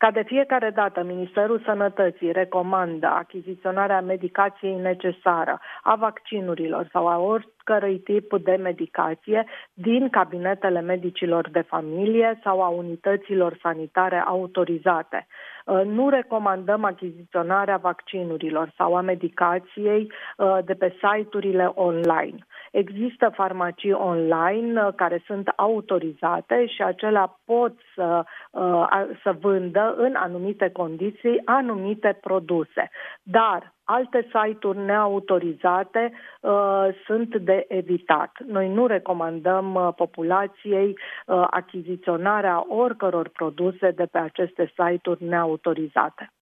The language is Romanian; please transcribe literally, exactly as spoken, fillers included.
Ca de fiecare dată, Ministerul Sănătății recomandă achiziționarea medicației necesară, a vaccinurilor sau a oricărui tip de medicație din cabinetele medicilor de familie sau a unităților sanitare autorizate. Nu recomandăm achiziționarea vaccinurilor sau a medicației de pe site-urile online. Există farmacii online care sunt autorizate și acelea pot să, să vândă în anumite condiții anumite produse. Dar alte site-uri neautorizate uh, sunt de evitat. Noi nu recomandăm uh, populației uh, achiziționarea oricăror produse de pe aceste site-uri neautorizate.